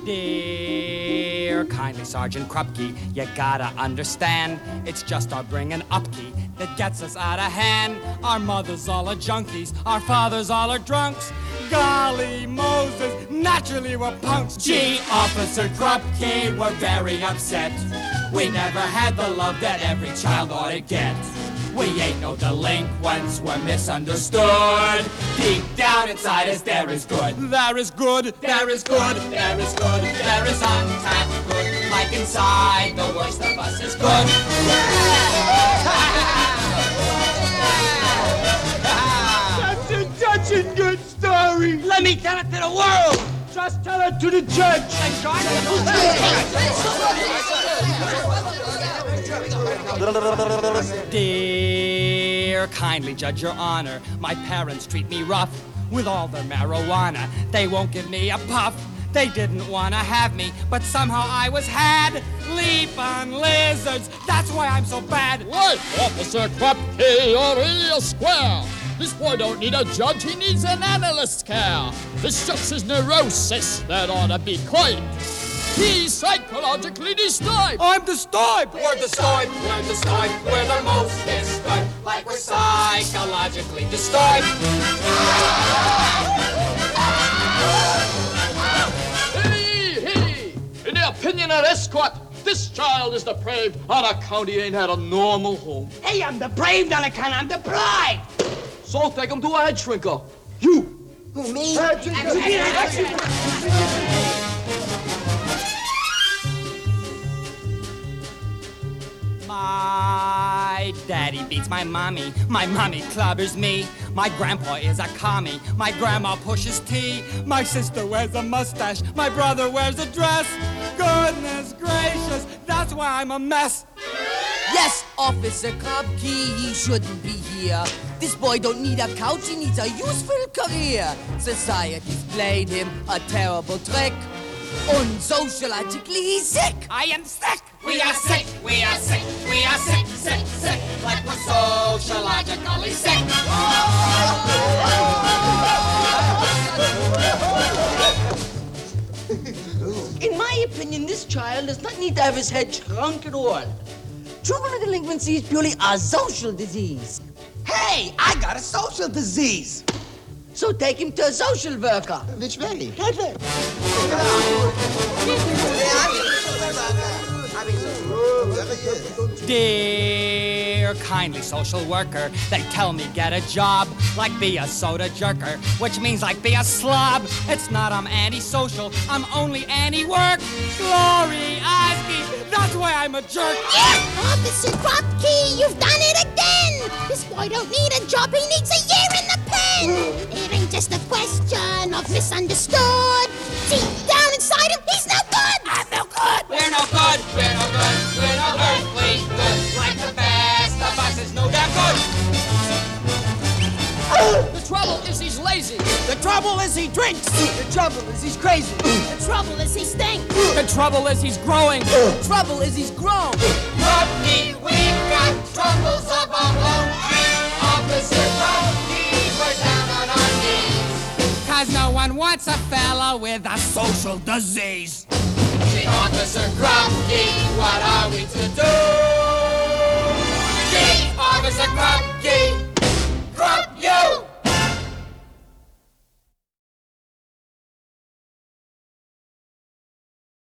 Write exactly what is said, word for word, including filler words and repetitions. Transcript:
Dear kindly Sergeant Krupke, you gotta understand, it's just our bringing upkeep that gets us out of hand. Our mothers all are junkies, our fathers all are drunks. Golly Moses, naturally we're punks. Gee, Officer Krupke, we're very upset. We never had the love that every child ought to get. We ain't no delinquents, we're misunderstood. Deep down inside us there is good. There is good, there is good, there is good, there is untapped good. Like inside, the worst of us is good. That's a touching good story. Let me tell it to the world. Just tell it to the judge. Dear kindly judge, your honor, my parents treat me rough with all their marijuana. They won't give me a puff. They didn't want to have me, but somehow I was had. Leap on lizards, that's why I'm so bad. Right, Officer Krupke, you're real square. This boy don't need a judge, he needs an analyst's care. It's just his neurosis that ought to be coined. He's psychologically disturbed. I'm disturbed. We're disturbed. We're disturbed. We're the most disturbed. Like we're psychologically disturbed. Hey, hey! In the opinion of this court, this child is depraved on account he ain't had a normal home. Hey, I'm depraved on account I'm deprived. So take him to a head shrinker. You. Who, me? Head shrinker. My daddy beats my mommy. My mommy clobbers me. My grandpa is a commie. My grandma pushes tea. My sister wears a mustache. My brother wears a dress. Goodness gracious, that's why I'm a mess. Yes, Officer Krupke, he shouldn't be here. This boy don't need a couch, he needs a useful career. Society's played him a terrible trick. And sociologically, he's sick. I am sick. We are sick. We are sick. We are sick, sick, sick. Like we're sociologically sick. In my opinion, this child does not need to have his head shrunk at all. Juvenile delinquency is purely a social disease. Hey, I got a social disease. So take him to a social worker. Which way? That way. Dear kindly social worker, they tell me get a job, like be a soda jerker, which means like be a slob. It's not I'm antisocial, I'm only anti-work. Glory Oski, that's why I'm a jerk. Yeah, Officer Krupke, you've done it again. This boy don't need a job, he needs a year in the pen. It ain't just a question of misunderstood. Deep down inside him, he's no good. I'm no good. We're no good, we're no good, we're no earthly good. Like the best of us is no damn good. The trouble is he's lazy. The trouble is he drinks. The trouble is he's crazy. The trouble is he stinks. The trouble is he's growing. The trouble is he's grown. Krupke, we've got troubles of our own. Officer Krupke, we're down on our knees. Cause no one wants a fella with a social disease. Officer Krupke, what are we to do?